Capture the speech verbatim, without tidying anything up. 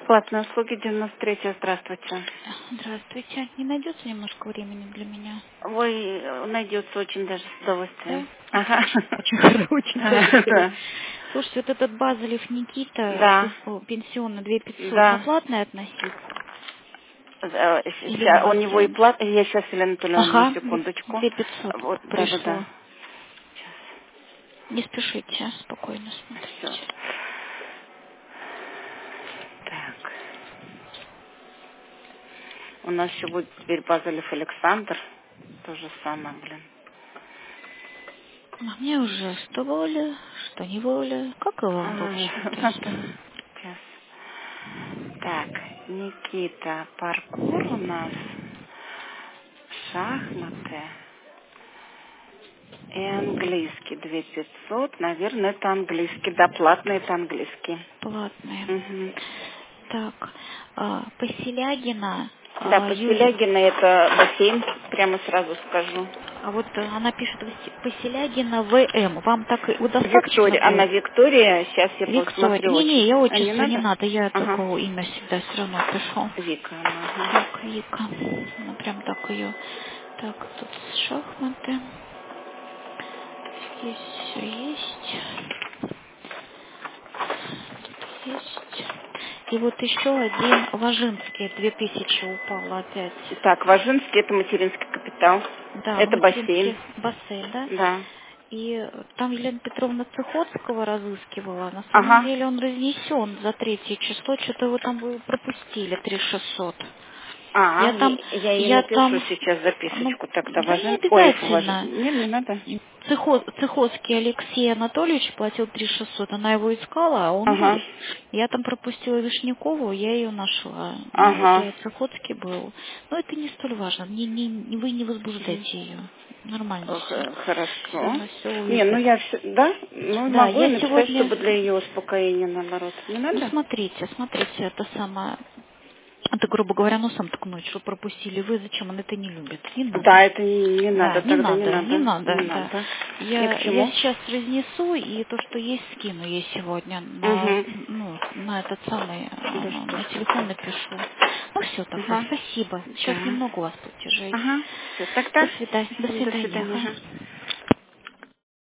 Платные услуги девяносто три. Здравствуйте. Здравствуйте. Не найдется немножко времени для меня? Ой, найдется очень даже с Да? удовольствием. Ага. Очень хорошо, очень хорошо. Да. Слушайте, вот этот Базелев Никита, Да. пи- пенсионный две тысячи пятьсот, на Да. платное относить? Э, Или на ща- У него и бассейн? плат... Я сейчас, Елена Анатольевна, на Ага, секундочку. две тысячи пятьсот Вот, да-да-да. пришло. Не спешите, спокойно Все. смотрите. Так. У нас еще будет теперь Базалев Александр. То же самое, блин. А мне уже что воля, что не воля. Как и вам, в общем-то. Сейчас. Так, Никита, паркур у нас, шахматы и английский две тысячи пятьсот. Наверное, это английский. Да, платный это английский. Платные. Угу. Так, а, Поселягина, Да, а, Юлия. Поселягина это бассейн, прямо сразу скажу. А вот э, она пишет Васи- Поселягина В М. Вам так и вот достаточно Виктория, она будет? Виктория, сейчас я Виктория. посмотрю Не-не, очень. я А, не отчество не надо? надо, я Ага. такого имя всегда все равно пишу. Вика, ага. Так, Вика. Она прям так ее. Так, тут шахматы. Здесь все есть. Тут есть. И вот еще один Ложинский, две тысячи упало опять. Так, Важинский это материнский капитал. Да, Это бассейн. материнский бассейн, да? Да. И там Елена Петровна Цехотского разыскивала. На самом Ага. деле он разнесен за третье число. Что-то его там вы пропустили, три шестьсот. А, Я там, я я ей я напишу там, сейчас ну, записочку тогда. да не Важен... Ой, важен... обязательно. Нет, не надо. Цехо- Цехоцкий Алексей Анатольевич платил три шестьсот. Она его искала, а он... Ага. Я там пропустила Вишнякову, я ее нашла. Ну, вот Ага. э, Цехоцкий был. Но это не столь важно. Не, не, не- вы не возбуждайте ее. Нормально все. Х- Все, Хорошо. она все Не, ну увидит. я все... Да? Ну, Да, могу и я написать, сегодня... чтобы для ее успокоения, наоборот. Не Ну, надо? смотрите, смотрите, это самое... Это, грубо говоря, носом ткнуть, что пропустили вы, зачем он это не любит. Не надо. Да, это не, не Да, надо, не тогда не надо, не надо. надо, Не да. надо. Ни к Я, я чему. сейчас разнесу и то, что есть, скину ей сегодня на, Угу. ну, на этот самый, э, Да на что ж телефон такое. напишу. Ну все тогда, Ага. спасибо. Сейчас Да. немного у вас платежей. Ага. Все, До тогда. свидания. До До свидания. свидания. Ага. Ага.